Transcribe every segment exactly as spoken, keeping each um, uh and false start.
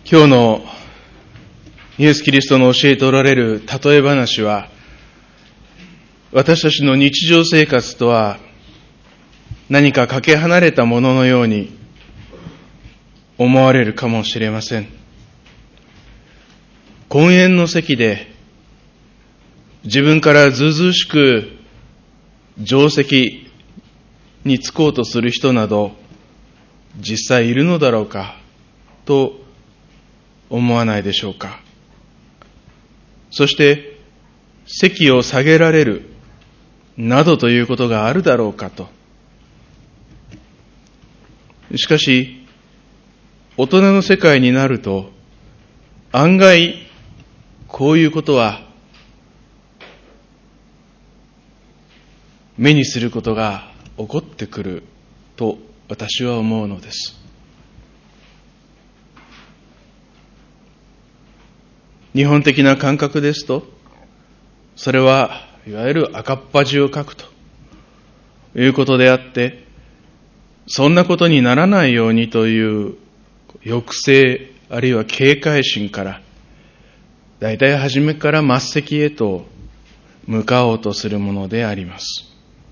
今日のイエス・キリストの教えておられる例え話は、私たちの日常生活とは何かかけ離れたもののように思われるかもしれません。婚宴の席で自分からずうずうしく上席につこうとする人など実際いるのだろうかと思わないでしょうか。そして席を下げられるなどということがあるだろうかと。しかし大人の世界になると案外こういうことは目にすることが起こってくると私は思うのです。日本的な感覚ですと、それはいわゆる赤っ恥をかくということであって、そんなことにならないようにという抑制あるいは警戒心から、だいたい初めから末席へと向かおうとするものであります。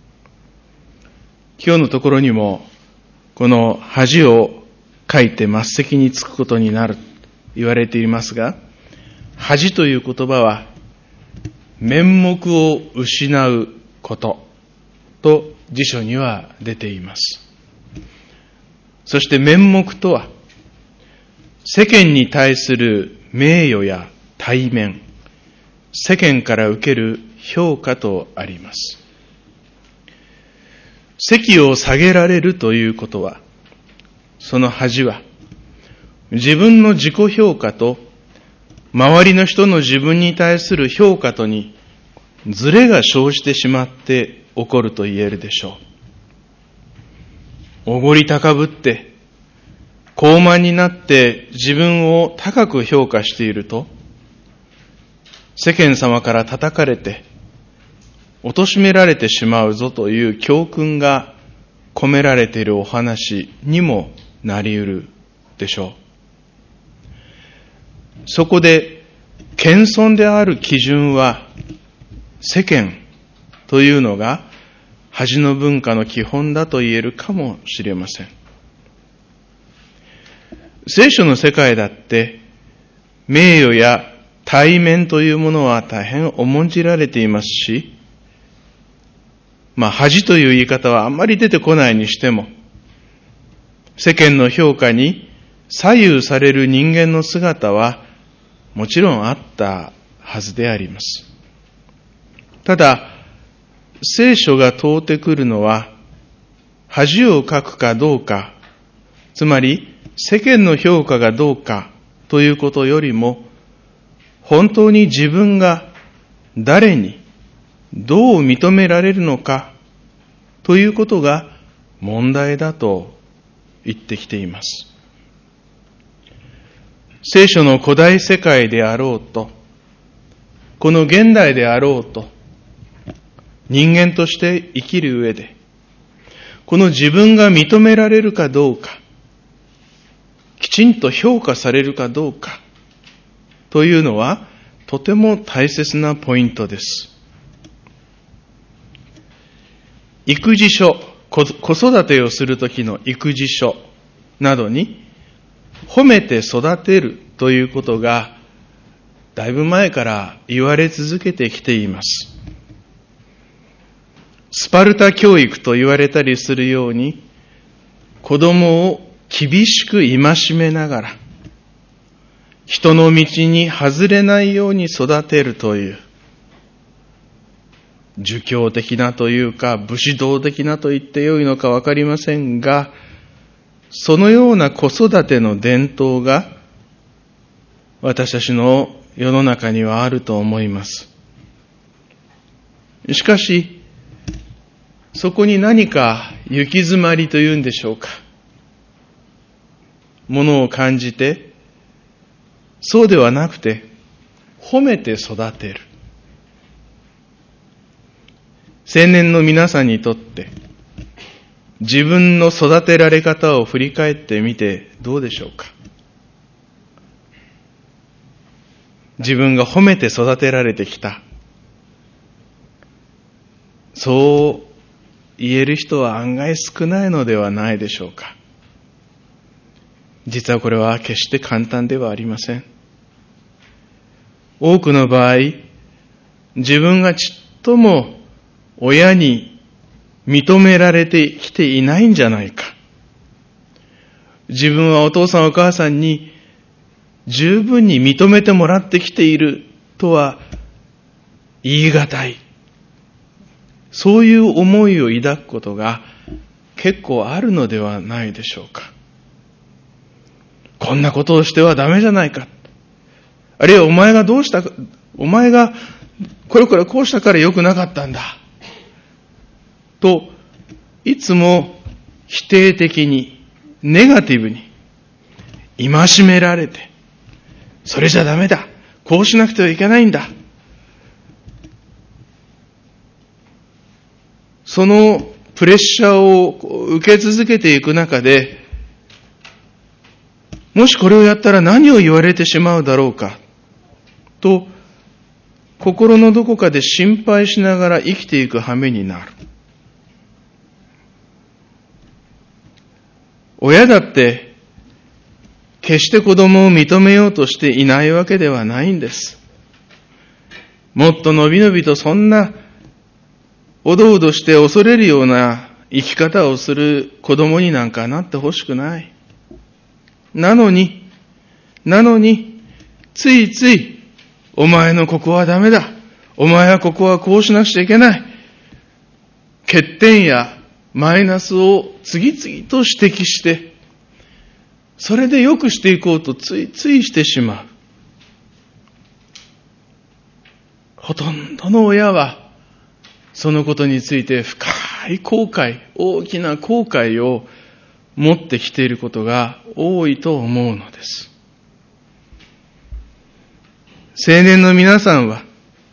今日のところにも、この恥をかいて末席につくことになると言われていますが、恥という言葉は面目を失うことと辞書には出ています。そして面目とは世間に対する名誉や体面、世間から受ける評価とあります。席を下げられるということは、その恥は自分の自己評価と周りの人の自分に対する評価とにズレが生じてしまって起こると言えるでしょう。おごり高ぶって高慢になって自分を高く評価していると、世間様から叩かれて貶められてしまうぞという教訓が込められているお話にもなり得るでしょう。そこで謙遜である基準は世間というのが恥の文化の基本だと言えるかもしれません。聖書の世界だって名誉や体面というものは大変重んじられていますし、まあ恥という言い方はあんまり出てこないにしても、世間の評価に左右される人間の姿はもちろんあったはずであります。ただ、聖書が問うてくるのは、恥をかくかどうか、つまり世間の評価がどうかということよりも、本当に自分が誰にどう認められるのかということが問題だと言ってきています。聖書の古代世界であろうと、この現代であろうと、人間として生きる上で、この自分が認められるかどうか、きちんと評価されるかどうかというのはとても大切なポイントです。育児書、子育てをするときの育児書などに褒めて育てるということがだいぶ前から言われ続けてきています。スパルタ教育と言われたりするように、子供を厳しく戒めながら人の道に外れないように育てるという、儒教的なというか武士道的なと言ってよいのかわかりませんが、そのような子育ての伝統が私たちの世の中にはあると思います。しかし、そこに何か行き詰まりというんでしょうか、ものを感じて、そうではなくて褒めて育てる。青年の皆さんにとって自分の育てられ方を振り返ってみてどうでしょうか。 自分が褒めて育てられてきた。そう言える人は案外少ないのではないでしょうか。実はこれは決して簡単ではありません。多くの場合、自分がちっとも親に認められてきていないんじゃないか。自分はお父さんお母さんに十分に認めてもらってきているとは言い難い。そういう思いを抱くことが結構あるのではないでしょうか。こんなことをしてはダメじゃないか。あるいはお前がどうしたか、お前がこれこれこうしたから良くなかったんだ。と、いつも否定的に、ネガティブに、戒められて、それじゃダメだ。こうしなくてはいけないんだ。そのプレッシャーを受け続けていく中で、もしこれをやったら何を言われてしまうだろうか、と、心のどこかで心配しながら生きていく羽目になる。親だって、決して子供を認めようとしていないわけではないんです。もっとのびのびとそんな、おどおどして恐れるような生き方をする子供になんかなってほしくない。なのに、なのに、ついつい、お前のここはダメだ。お前はここはこうしなくちゃいけない。欠点やマイナスを次々と指摘して、それで良くしていこうとついついしてしまう。ほとんどの親は、そのことについて深い後悔、大きな後悔を持ってきていることが多いと思うのです。青年の皆さんは、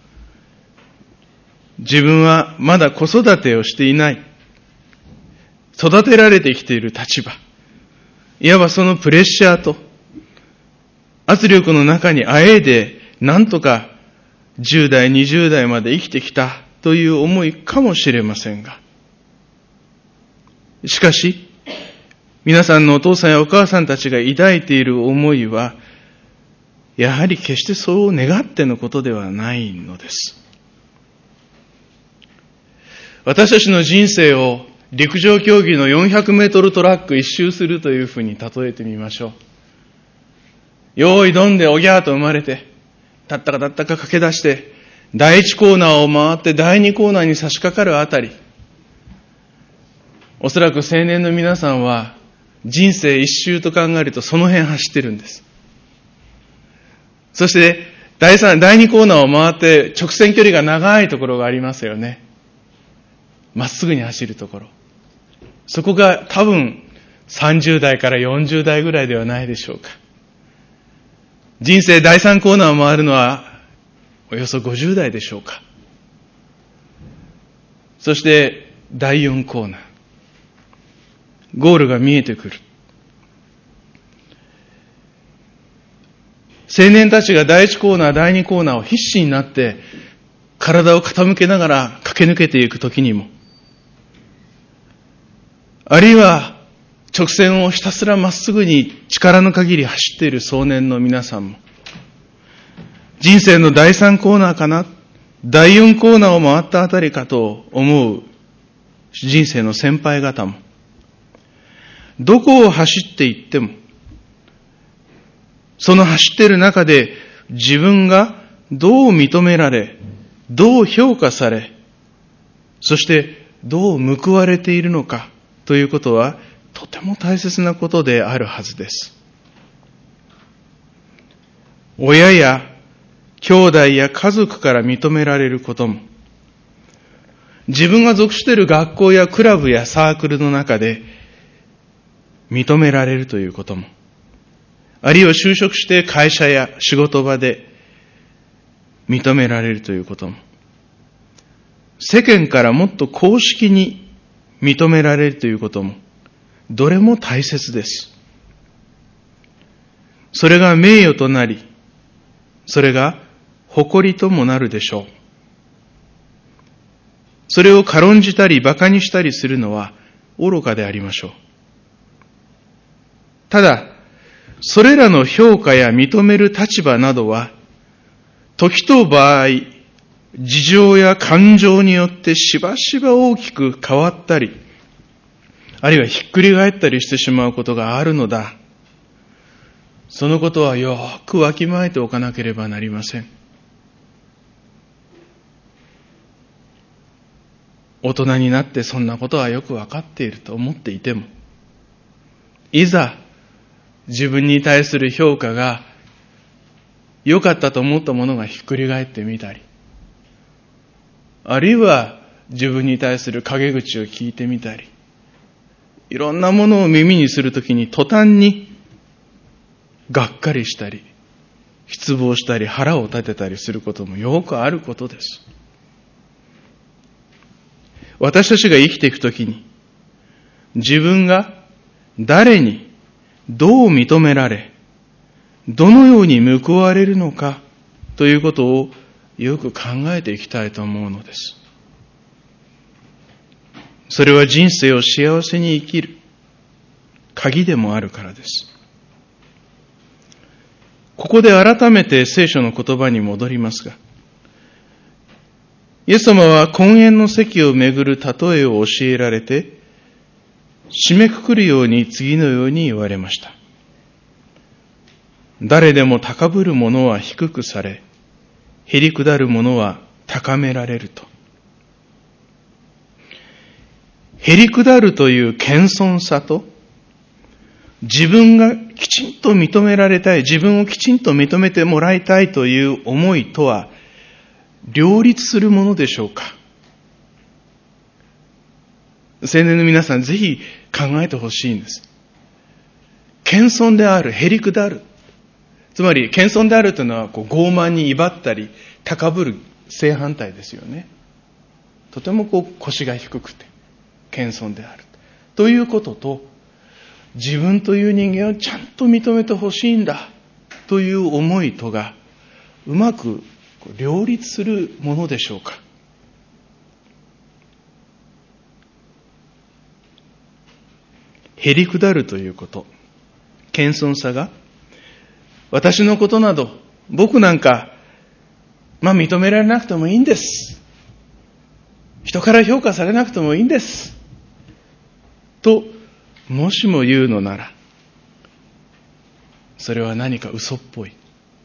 自分はまだ子育てをしていない、育てられてきている立場、いわばそのプレッシャーと圧力の中にあえでなんとかじゅう代、にじゅう代まで生きてきたという思いかもしれませんが、しかし、皆さんのお父さんやお母さんたちが抱いている思いは、やはり決してそう願ってのことではないのです。私たちの人生を陸上競技のよんひゃくメートルトラック一周するというふうに例えてみましょう。用意どんでおぎゃーと生まれて、たったかたったか駆け出して、だいいちコーナーを回ってだいにコーナーに差し掛かるあたり、おそらく青年の皆さんは人生一周と考えるとその辺走ってるんです。そしてだいさん、だいにコーナーを回って直線距離が長いところがありますよね。まっすぐに走るところ。そこが多分さんじゅう代からよんじゅう代ぐらいではないでしょうか。人生だいさんコーナーを回るのはおよそごじゅう代でしょうか。そしてだいよんコーナー。ゴールが見えてくる。青年たちがだいいちコーナー、だいにコーナーを必死になって体を傾けながら駆け抜けていくときにも、あるいは直線をひたすらまっすぐに力の限り走っている壮年の皆さんも、人生のだいさんコーナーかな、だいよんコーナーを回ったあたりかと思う人生の先輩方も、どこを走っていっても、その走っている中で自分がどう認められ、どう評価され、そしてどう報われているのかということはとても大切なことであるはずです。親や兄弟や家族から認められることも、自分が属している学校やクラブやサークルの中で認められるということも、あるいは就職して会社や仕事場で認められるということも、世間からもっと公式に認められるということも、どれも大切です。それが名誉となり、 それが誇りともなるでしょう。それを軽んじたり馬鹿にしたりするのは愚かでありましょう。ただ、それらの評価や認める立場などは、時と場合、事情や感情によってしばしば大きく変わったり、あるいはひっくり返ったりしてしまうことがあるのだ。そのことはよくわきまえておかなければなりません。大人になってそんなことはよくわかっていると思っていても、いざ自分に対する評価が良かったと思ったものがひっくり返ってみたり、あるいは自分に対する陰口を聞いてみたり、いろんなものを耳にするときに途端にがっかりしたり、失望したり、腹を立てたりすることもよくあることです。私たちが生きていくときに、自分が誰にどう認められ、どのように報われるのかということをよく考えていきたいと思うのです。それは人生を幸せに生きる鍵でもあるからです。ここで改めて聖書の言葉に戻りますが、イエス様は婚宴の席をめぐる例えを教えられて、締めくくるように次のように言われました。誰でも高ぶる者は低くされ、へりくだる者は高められると。へりくだるという謙遜さと、自分がきちんと認められたい、自分をきちんと認めてもらいたいという思いとは、両立するものでしょうか。青年の皆さん、ぜひ考えてほしいんです。謙遜である、へりくだる。つまり、謙遜であるというのは、こう傲慢に威張ったり、高ぶる正反対ですよね。とてもこう腰が低くて、謙遜である。ということと、自分という人間をちゃんと認めてほしいんだ、という思いとが、うまく両立するものでしょうか。へりくだるということ、謙遜さが、私のことなど、僕なんか、まあ認められなくてもいいんです。人から評価されなくてもいいんです。と、もしも言うのなら、それは何か嘘っぽい。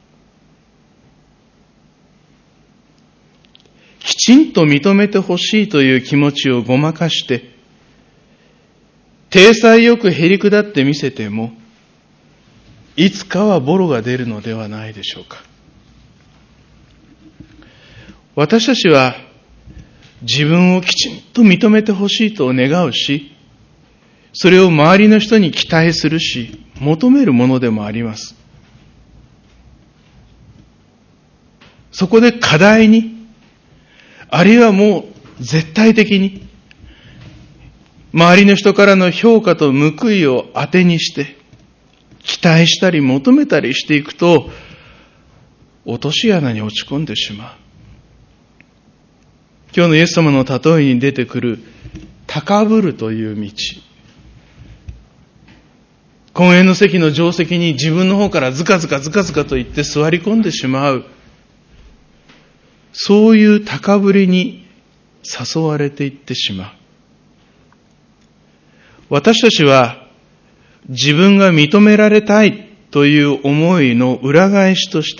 きちんと認めてほしいという気持ちをごまかして、体裁よくへりくだってみせても、いつかはボロが出るのではないでしょうか。私たちは自分をきちんと認めてほしいと願うし、それを周りの人に期待するし、求めるものでもあります。そこで課題に、あるいはもう絶対的に、周りの人からの評価と報いを当てにして、期待したり求めたりしていくと、落とし穴に落ち込んでしまう。今日のイエス様の例えに出てくる、高ぶるという道。婚宴の席の定席に自分の方からずかずかずかずかと言って座り込んでしまう。そういう高ぶりに誘われていってしまう。私たちは自分が認められたいという思いの裏返しとして、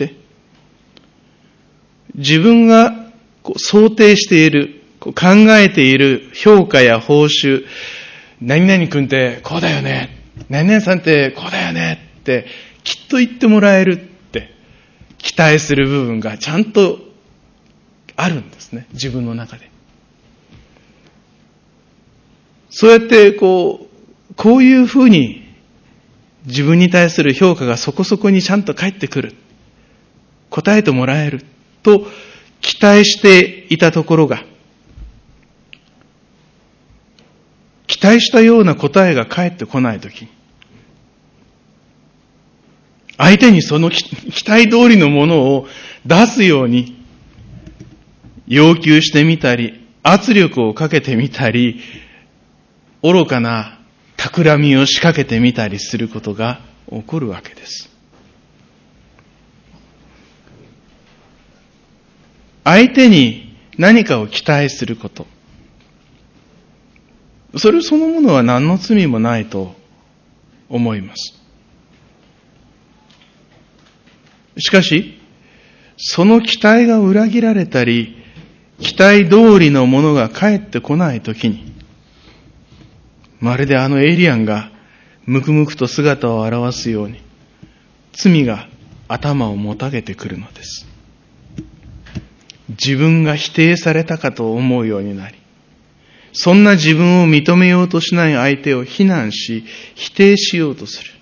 自分がこう想定している、こう考えている評価や報酬、何々君ってこうだよね、何々さんってこうだよねってきっと言ってもらえるって期待する部分がちゃんとあるんですね、自分の中で。そうやってこう、こういうふうに自分に対する評価がそこそこにちゃんと返ってくる、答えてもらえると期待していたところが、期待したような答えが返ってこないときに、 相手にその期待通りのものを出すように要求してみたり、圧力をかけてみたり、愚かな企みを仕掛けてみたりすることが起こるわけです。相手に何かを期待すること、それそのものは何の罪もないと思います。しかし、その期待が裏切られたり、期待通りのものが返ってこないときに、まるであのエイリアンがむくむくと姿を現すように、罪が頭をもたげてくるのです。自分が否定されたかと思うようになり、そんな自分を認めようとしない相手を非難し、否定しようとする。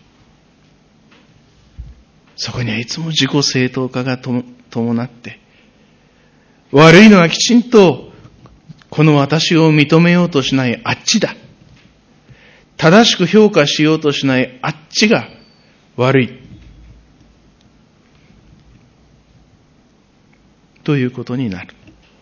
そこにはいつも自己正当化が伴って、悪いのはきちんとこの私を認めようとしないあっちだ。正しく評価しようとしないあっちが悪い。ということになる。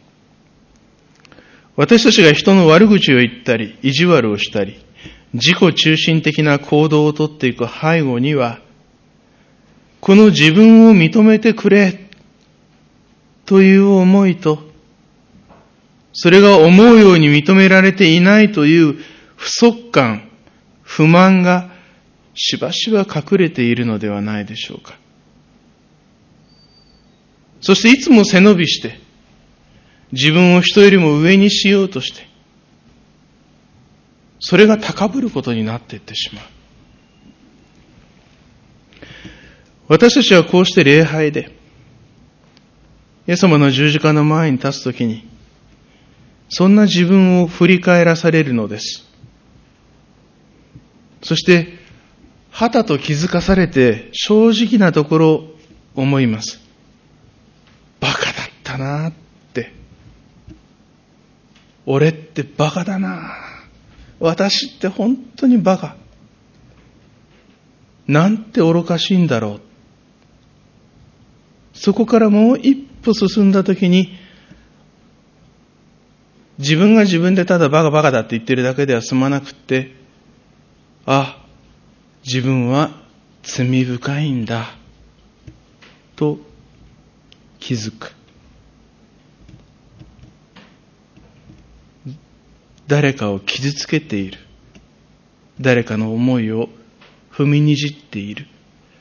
私たちが人の悪口を言ったり、意地悪をしたり、自己中心的な行動をとっていく背後には、この自分を認めてくれという思いと、それが思うように認められていないという不足感、不満がしばしば隠れているのではないでしょうか。そしていつも背伸びして、自分を人よりも上にしようとして、それが高ぶることになっていってしまう。私たちはこうして礼拝で、イエス様の十字架の前に立つときに、そんな自分を振り返らされるのです。そして、はたと気づかされて正直なところ思います。バカだったなって。俺ってバカだな。私って本当にバカ。なんて愚かしいんだろう。そこからもう一歩進んだときに、自分が自分でただバカバカだって言ってるだけでは済まなくって、あ、自分は罪深いんだ、と気づく。誰かを傷つけている。誰かの思いを踏みにじっている。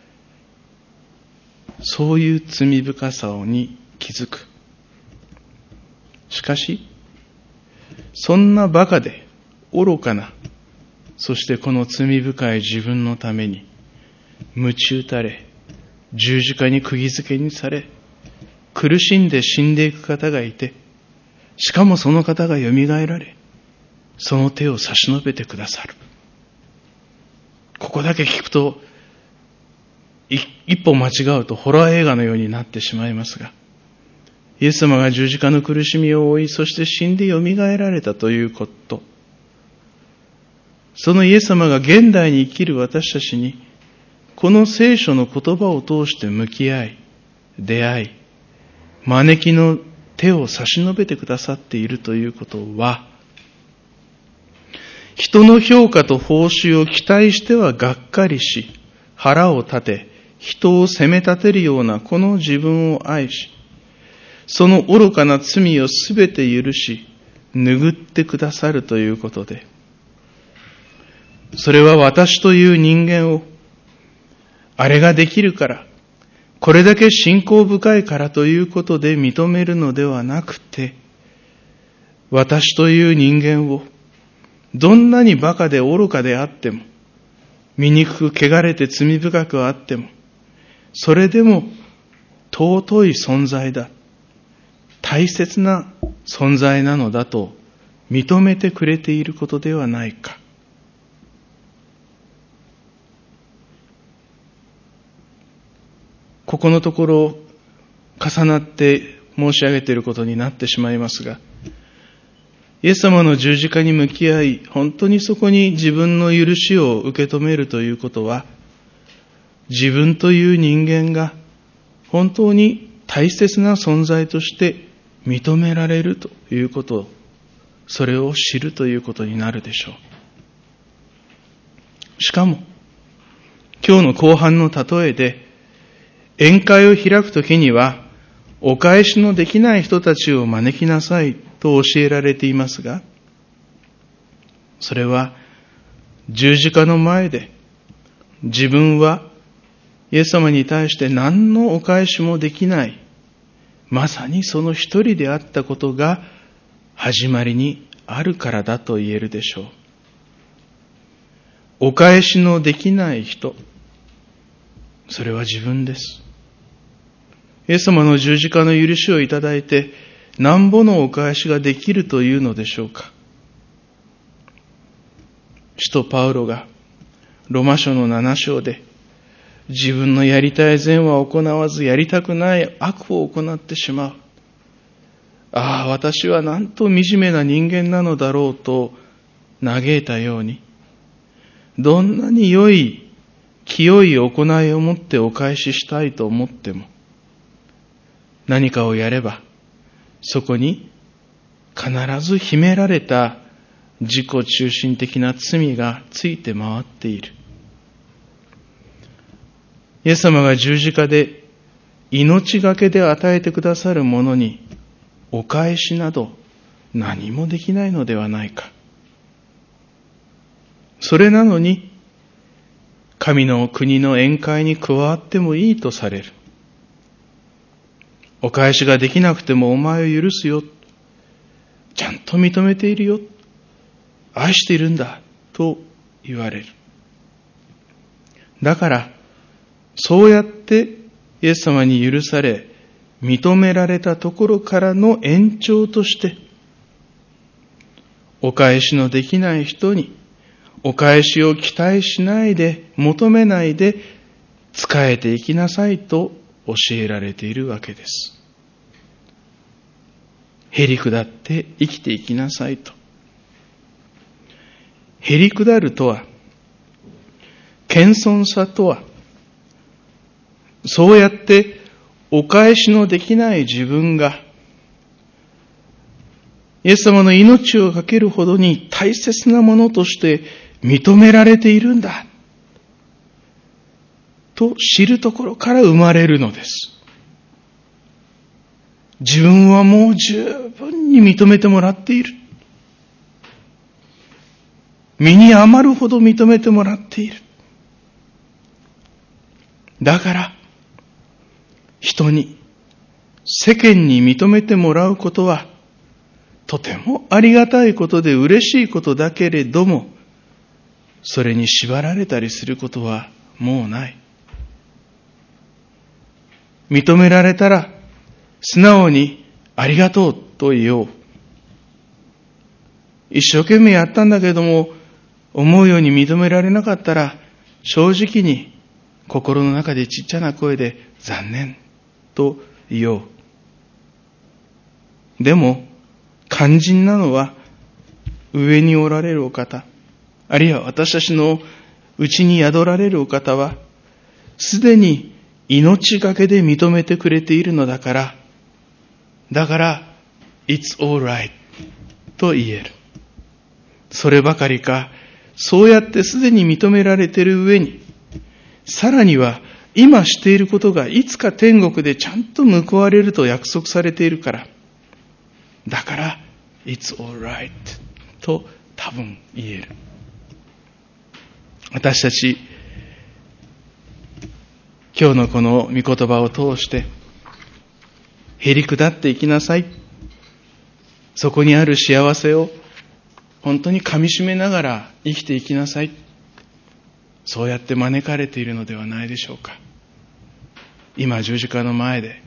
そういう罪深さに気づく。しかし、そんなバカで愚かな、そしてこの罪深い自分のために、鞭打たれ、十字架に釘付けにされ、苦しんで死んでいく方がいて、しかもその方がよみがえられ、その手を差し伸べてくださる。ここだけ聞くと、一歩間違うとホラー映画のようになってしまいますが、イエス様が十字架の苦しみを負い、そして死んでよみがえられたということ、そのイエス様が現代に生きる私たちに、この聖書の言葉を通して向き合い、出会い、招きの手を差し伸べてくださっているということは、人の評価と報酬を期待してはがっかりし、腹を立て、人を責め立てるようなこの自分を愛し、その愚かな罪をすべて許し、拭ってくださるということで、それは私という人間を、あれができるから、これだけ信仰深いからということで認めるのではなくて、私という人間を、どんなにバカで愚かであっても、醜く汚れて罪深くあっても、それでも尊い存在だ。大切な存在なのだと認めてくれていることではないか。ここのところ重なって申し上げていることになってしまいますが、イエス様の十字架に向き合い、本当にそこに自分の許しを受け止めるということは、 自分という人間が本当に大切な存在として認められるということ、それを知るということになるでしょう。しかも、今日の後半の例えで、宴会を開くときには、お返しのできない人たちを招きなさいと教えられていますが、それは十字架の前で自分はイエス様に対して何のお返しもできない、まさにその一人であったことが始まりにあるからだと言えるでしょう。お返しのできない人、それは自分です。イエス様の十字架の許しをいただいて、なんぼのお返しができるというのでしょうか。使徒パウロがロマ書のなな章で、自分のやりたい善は行わず、やりたくない悪を行ってしまう。ああ、私はなんと惨めな人間なのだろうと嘆いたように、どんなに良い、清い行いをもってお返ししたいと思っても、何かをやれば、そこに必ず秘められた自己中心的な罪がついて回っている。イエス様が十字架で命がけで与えてくださるものにお返しなど何もできないのではないか。それなのに神の国の宴会に加わってもいいとされる。お返しができなくてもお前を許すよ。ちゃんと認めているよ。愛しているんだと言われる。だからそうやってイエス様に許され認められたところからの延長として、お返しのできない人にお返しを期待しないで、求めないで仕えていきなさいと教えられているわけです。へりくだって生きていきなさいと。へりくだるとは、謙遜さとは、そうやってお返しのできない自分がイエス様の命をかけるほどに大切なものとして認められているんだと知るところから生まれるのです。自分はもう十分に認めてもらっている。身に余るほど認めてもらっている。だから人に、世間に認めてもらうことはとてもありがたいことで嬉しいことだけれども、それに縛られたりすることはもうない。認められたら素直にありがとうと言おう。一生懸命やったんだけども思うように認められなかったら、正直に心の中でちっちゃな声で残念と言おう。でも肝心なのは上におられるお方、あるいは私たちのうちに宿られるお方はすでに命がけで認めてくれているのだから、だから It's alright と言える。そればかりか、そうやってすでに認められている上に、さらには今していることがいつか天国でちゃんと報われると約束されているから、だから It's alright と多分言える。私たち今日のこの御言葉を通してへりくだっていきなさい、そこにある幸せを本当に噛み締めながら生きていきなさい、そうやって招かれているのではないでしょうか。今十字架の前で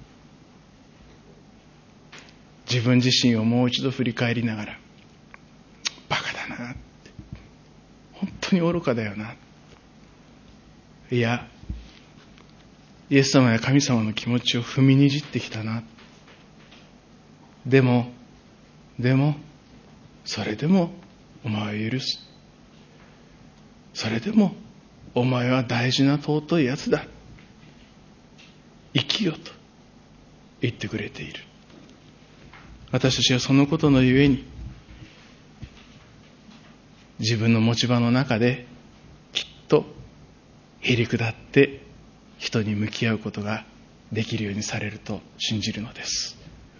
自分自身をもう一度振り返りながら、バカだなって、本当に愚かだよな、いやイエス様や神様の気持ちを踏みにじってきたな、でもでもそれでもお前を許す、それでもお前は大事な尊いやつだ、生きよと言ってくれている。私たちはそのことのゆえに、自分の持ち場の中できっとへり下って人に向き合うことができるようにされると信じるのです。